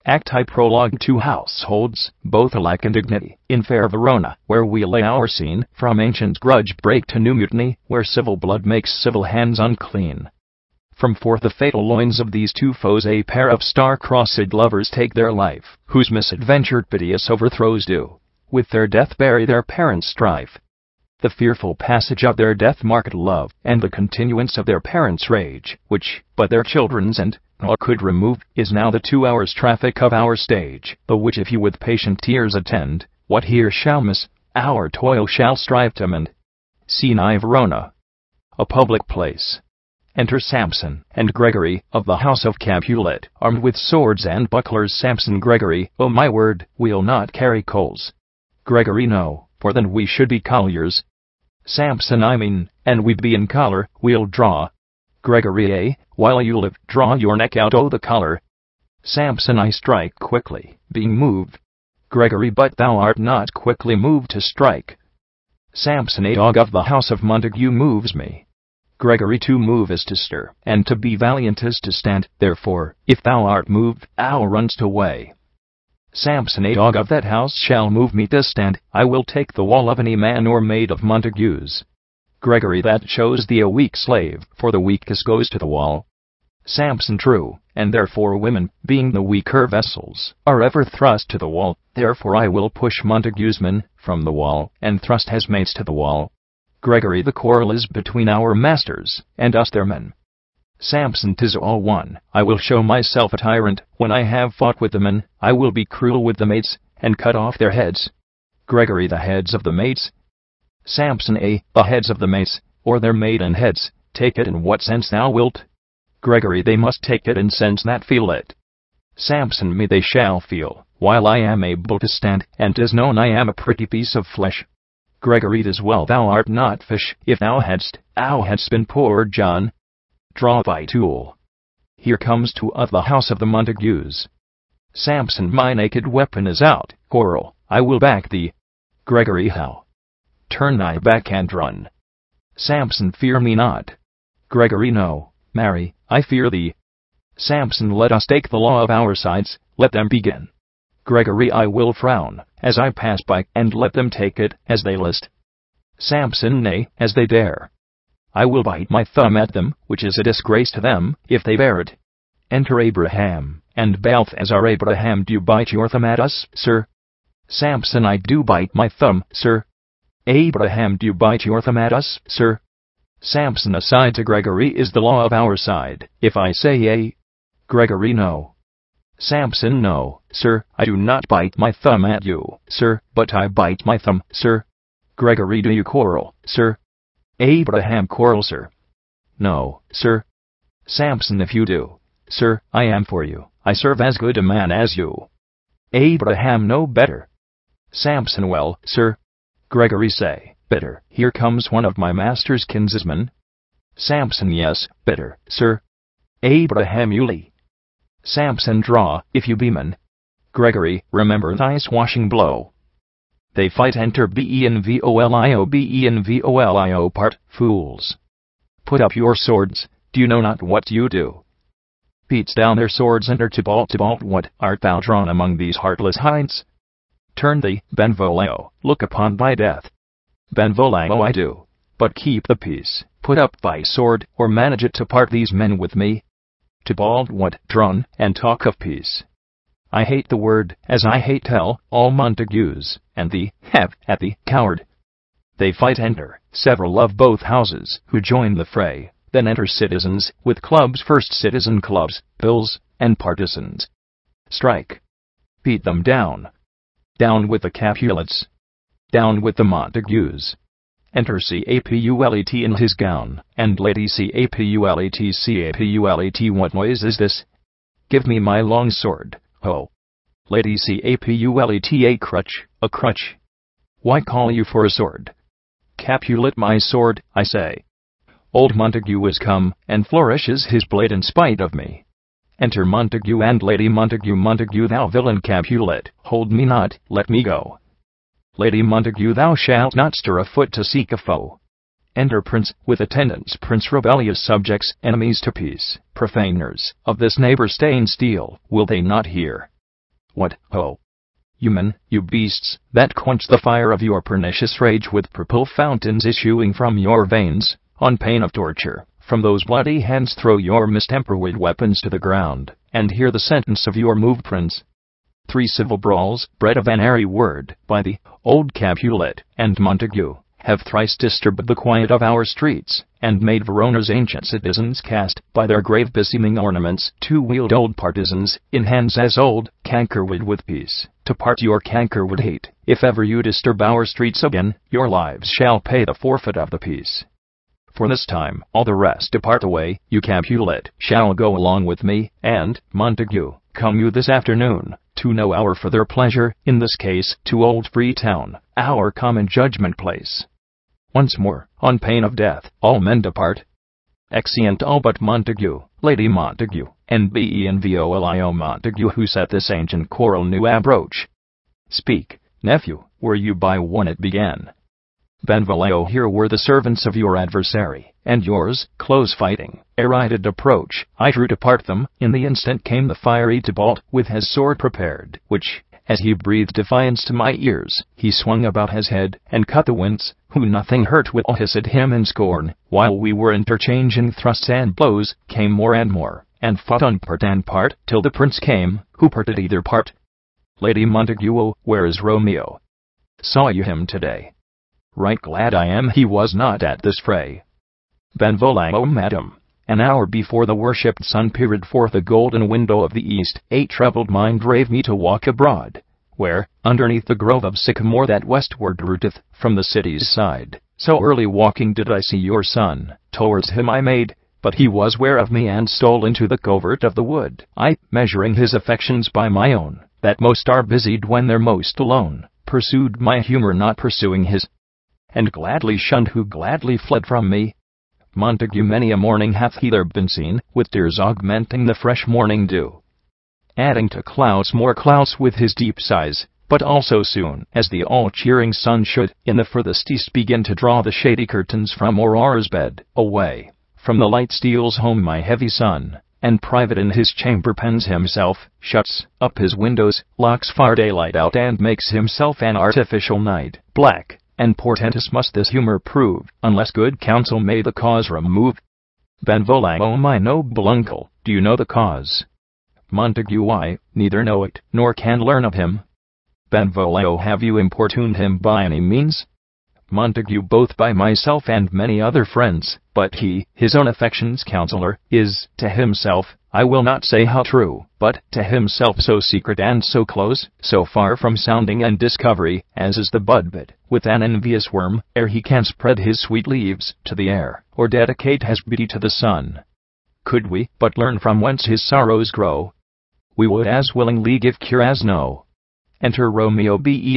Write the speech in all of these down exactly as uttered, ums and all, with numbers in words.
Act I Prologue. Two households, both alike in dignity, in fair Verona, where we lay our scene, from ancient grudge break to new mutiny, where civil blood makes civil hands unclean. From forth the fatal loins of these two foes a pair of star-crossed lovers take their life, whose misadventured piteous overthrows do, with their death bury their parents' strife. The fearful passage of their death-marked love, and the continuance of their parents' rage, which, but their children's and all could remove, is now the two hours' traffic of our stage, the which if you with patient tears attend, what here shall miss, our toil shall strive to mend. Scene I Verona. A public place. Enter Samson and Gregory, of the house of Capulet, armed with swords and bucklers. Samson. Gregory, oh my word, we'll not carry coals. Gregory, no, for then we should be colliers. Samson, I mean, and we be in collar, we'll draw. Gregory, eh, while you live, draw your neck out o' the collar. Samson, I strike quickly, being moved. Gregory, but thou art not quickly moved to strike. Samson, a dog of the house of Montague moves me. Gregory, to move is to stir, and to be valiant is to stand, therefore, if thou art moved, thou runst away. Samson, a dog of that house shall move me to stand, I will take the wall of any man or maid of Montague's. Gregory, that shows thee a weak slave, for the weakest goes to the wall. Samson, true, and therefore women, being the weaker vessels, are ever thrust to the wall, therefore I will push Montague's men from the wall, and thrust his mates to the wall. Gregory, the quarrel is between our masters, and us their men. Samson, 'tis all one, I will show myself a tyrant, when I have fought with the men, I will be cruel with the mates, and cut off their heads. Gregory, the heads of the mates. Samson, a, the heads of the mates, or their maiden heads, take it in what sense thou wilt. Gregory, they must take it in sense that feel it. Samson, me they shall feel, while I am able to stand, and 'tis known I am a pretty piece of flesh. Gregory, 'tis well thou art not fish, if thou hadst, thou hadst been poor John. Draw thy tool. Here comes two of the house of the Montagues. Samson, my naked weapon is out, quarrel, I will back thee. Gregory, how? Turn thy back and run. Samson, fear me not. Gregory, no, marry, I fear thee. Samson, let us take the law of our sides, let them begin. Gregory, I will frown, as I pass by, and let them take it, as they list. Samson, nay, as they dare. I will bite my thumb at them, which is a disgrace to them, if they bear it. Enter Abraham, and Balthazar. Abraham, do you bite your thumb at us, sir? Samson, I do bite my thumb, sir. Abraham, do you bite your thumb at us, sir? Samson, aside to Gregory, is the law of our side, if I say yea? Gregory, no. Samson, no, sir, I do not bite my thumb at you, sir, but I bite my thumb, sir. Gregory, do you quarrel, sir? Abraham, quarrel, sir? No, sir. Samson, if you do, sir, I am for you, I serve as good a man as you. Abraham, no better. Samson, well, sir. Gregory, say, better, here comes one of my master's kinsmen. Samson, yes, better, sir. Abraham, you lee. Samson, draw, if you be man. Gregory, remember thy swashing blow. They fight. Enter Benvolio. Benvolio. Part, fools. Put up your swords, do you know not what you do? Beats down their swords. Enter Tybalt. Tybalt, what, art thou drawn among these heartless hinds? Turn thee, Benvolio, look upon thy death. Benvolio, I do, but keep the peace, put up thy sword, or manage it to part these men with me. Tybalt, what, drawn, and talk of peace? I hate the word, as I hate hell, all Montagues, and thee, have at thee, coward. They fight. Enter several of both houses, who join the fray. Then enter citizens, with clubs. First citizen clubs, bills, and partisans. Strike. Beat them down. Down with the Capulets. Down with the Montagues. Enter Capulet in his gown, and Lady Capulet. Capulet, what noise is this? Give me my long sword. Oh. Lady Capulet, a crutch, a crutch. Why call you for a sword? Capulet, my sword, I say. Old Montague is come, and flourishes his blade in spite of me. Enter Montague and Lady Montague. Montague, thou villain Capulet, hold me not, let me go. Lady Montague, thou shalt not stir a foot to seek a foe. Enter Prince, with attendants. Prince, rebellious subjects, enemies to peace, profaners, of this neighbor stained steel, will they not hear? What, ho! You men, you beasts, that quench the fire of your pernicious rage with purple fountains issuing from your veins, on pain of torture, from those bloody hands throw your mistempered weapons to the ground, and hear the sentence of your moved prince. Three civil brawls, bred of an airy word, by the old Capulet and Montague, have thrice disturbed the quiet of our streets, and made Verona's ancient citizens cast, by their grave beseeming ornaments, two-wheeled old partisans, in hands as old, cankerwood with peace, to part your cankerwood hate. If ever you disturb our streets again, your lives shall pay the forfeit of the peace. For this time, all the rest depart away, you Capulet shall go along with me, and, Montague, come you this afternoon, to know our further pleasure, in this case, to Old Freetown, our common judgment place. Once more, on pain of death, all men depart. Exeunt all but Montague, Lady Montague, and Benvolio Montague, who set this ancient quarrel new abroach. Speak, nephew, were you by when it began? Benvolio, here were the servants of your adversary, and yours, close fighting, ere I did approach, I drew to part them, in the instant came the fiery Tybalt, with his sword prepared, which, as he breathed defiance to my ears, he swung about his head, and cut the winds, who nothing hurt with all hissed him in scorn, while we were interchanging thrusts and blows, came more and more, and fought on part and part, till the prince came, who parted either part. Lady Montague, where is Romeo? Saw you him today? Right glad I am he was not at this fray. Benvolio, madam, an hour before the worshipped sun peered forth the golden window of the east, a troubled mind drave me to walk abroad, where, underneath the grove of sycamore that westward rooteth from the city's side, so early walking did I see your son. Towards him I made, but he was ware of me and stole into the covert of the wood. I, measuring his affections by my own, that most are busied when they're most alone, pursued my humor not pursuing his, and gladly shunned who gladly fled from me. Montague, many a morning hath he there been seen, with tears augmenting the fresh morning dew, adding to clouds more clouds with his deep sighs, but also soon, as the all-cheering sun should, in the furthest east begin to draw the shady curtains from Aurora's bed, away from the light steals home my heavy son, and private in his chamber pens himself, shuts up his windows, locks far daylight out and makes himself an artificial night. Black and portentous must this humor prove, unless good counsel may the cause remove. Benvolio, my noble uncle, do you know the cause? Montague, I neither know it, nor can learn of him. Benvolio, have you importuned him by any means? Montague, both by myself and many other friends, but he, his own affection's counselor, is, to himself, I will not say how true, but, to himself so secret and so close, so far from sounding and discovery, as is the bud bit, with an envious worm, ere he can spread his sweet leaves to the air, or dedicate his beauty to the sun. Could we but learn from whence his sorrows grow, we would as willingly give cure as know. Enter Romeo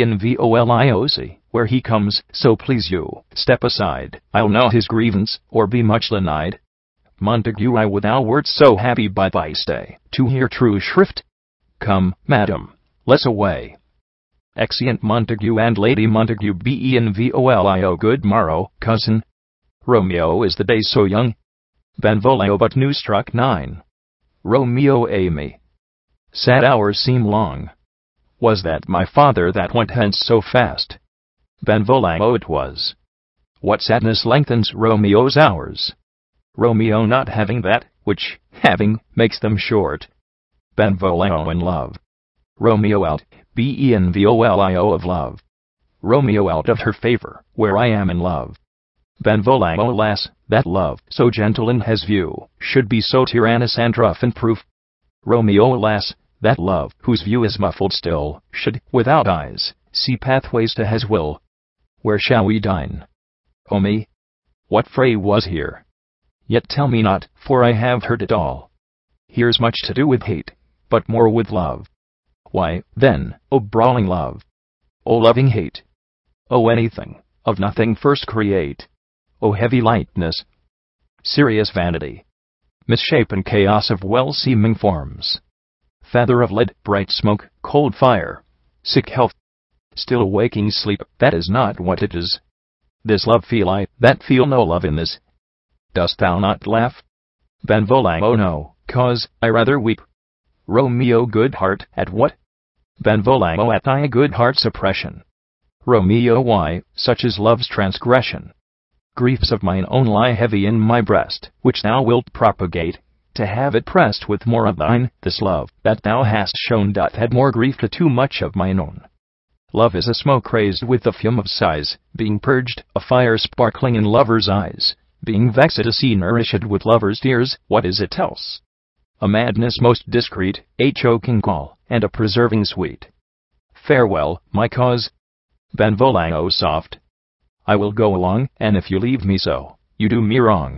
Benvolioc, where he comes, so please you, step aside, I'll know his grievance, or be much denied. Montague, I would thou wert so happy by thy stay, to hear true shrift. Come, madam, let's away. Exeunt Montague and Lady Montague. Benvolio, good morrow, cousin. Romeo, is the day so young? Benvolio, but new struck nine. Romeo, Amy. Sad hours seem long. Was that my father that went hence so fast? Benvolio, it was. What sadness lengthens Romeo's hours? Romeo not having that, which, having, makes them short. Benvolio in love. Romeo out, Benvolio of love. Romeo out of her favor, where I am in love. Benvolio, alas, that love, so gentle in his view, should be so tyrannous and rough in proof. Romeo, alas, that love, whose view is muffled still, should, without eyes, see pathways to his will. Where shall we dine? O me! What fray was here? Yet tell me not, for I have heard it all. Here's much to do with hate, but more with love. Why, then, O brawling love! O loving hate! O anything, of nothing first create! O heavy lightness! Serious vanity! Misshapen chaos of well-seeming forms! Feather of lead, bright smoke, cold fire, sick health, still waking sleep, that is not what it is. This love feel I, that feel no love in this. Dost thou not laugh? Benvolio, no, cause, I rather weep. Romeo, good heart, at what? Benvolio, at thy good heart suppression. Romeo, why, such is love's transgression. Griefs of mine own lie heavy in my breast, which thou wilt propagate, to have it pressed with more of thine. This love that thou hast shown doth add more grief to too much of mine own. Love is a smoke raised with the fume of sighs, being purged, a fire sparkling in lovers' eyes, being vexed, a sea nourished with lovers' tears. What is it else? A madness most discreet, a choking gall, and a preserving sweet. Farewell, my cause. Benvolio, soft. I will go along, and if you leave me so, you do me wrong.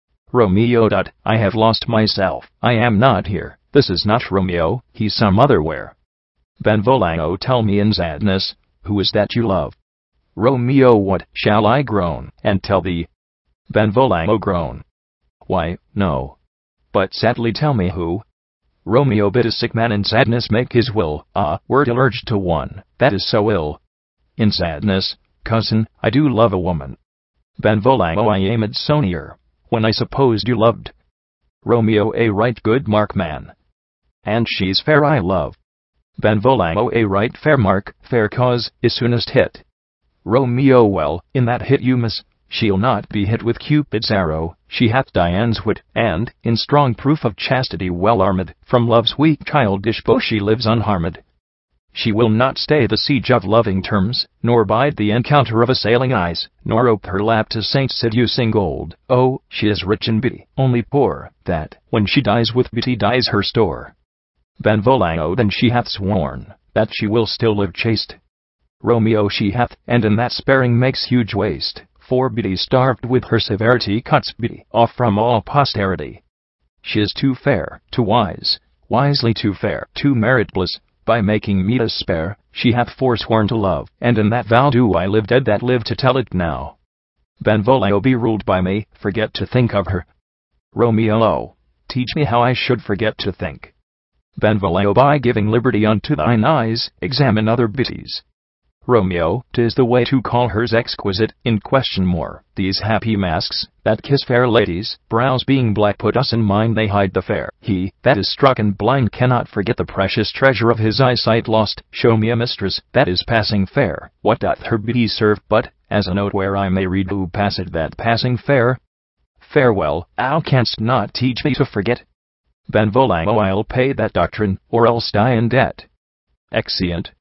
Romeo. I have lost myself, I am not here, this is not Romeo, he's some other where. Benvolio, tell me in sadness, who is that you love? Romeo. What shall I groan, and tell thee? Benvolio, groan. Why, no. But sadly tell me who. Romeo, bid a sick man in sadness make his will. Ah, word ill urged to one that is so ill. In sadness, cousin, I do love a woman. Benvolio, I aimed so near, when I supposed you loved. Romeo, a right good mark, man. And she's fair I love. Benvolio, a right fair mark, fair cause, is soonest hit. Romeo, well, in that hit you miss, she'll not be hit with Cupid's arrow, she hath Dian's wit, and, in strong proof of chastity well armed, from love's weak childish bow she lives unharmed. She will not stay the siege of loving terms, nor bide the encounter of assailing eyes, nor ope her lap to saints seducing gold. Oh, she is rich in beauty, only poor, that, when she dies with beauty dies her store. Benvolio, then she hath sworn, that she will still live chaste. Romeo, she hath, and in that sparing makes huge waste, for beauty starved with her severity cuts beauty off from all posterity. She is too fair, too wise, wisely too fair, too meritless, by making me despair, she hath forsworn to love, and in that vow do I live dead that live to tell it now. Benvolio, be ruled by me, forget to think of her. Romeo, teach me how I should forget to think. Benvolio, by giving liberty unto thine eyes, examine other beauties. Romeo, 'tis the way to call hers exquisite, in question more, these happy masks, that kiss fair ladies, brows being black put us in mind they hide the fair. He, that is struck and blind cannot forget the precious treasure of his eyesight lost. Show me a mistress, that is passing fair, what doth her beauty serve but, as a note where I may read who passed that passing fair? Farewell, thou canst not teach me to forget. Benvolio, I'll pay that doctrine, or else die in debt. Exeunt.